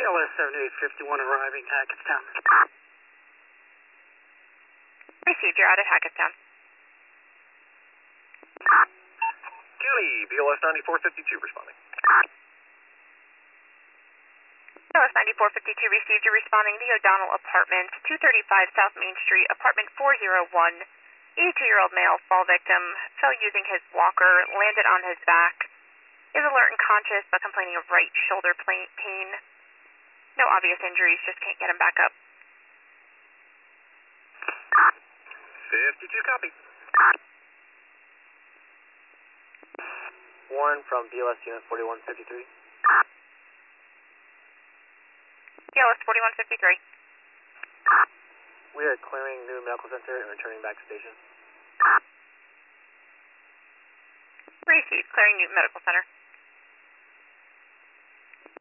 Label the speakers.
Speaker 1: BLS 7851 arriving Hackettstown.
Speaker 2: Received, you're out at Hackettstown.
Speaker 3: County, BLS 9452 responding.
Speaker 2: BLS 9452 received, you're responding to O'Donnell Apartment, 235 South Main Street, apartment 401. 82-year-old male, fall victim, fell using his walker, landed on his back. Is alert and conscious, but complaining of right shoulder pain. No obvious injuries, just can't get him back up.
Speaker 3: 52 copy.
Speaker 4: Warren from BLS Unit 4153.
Speaker 2: BLS 4153.
Speaker 4: We are clearing New Medical Center and returning back to station.
Speaker 2: Received, clearing Newton Medical Center.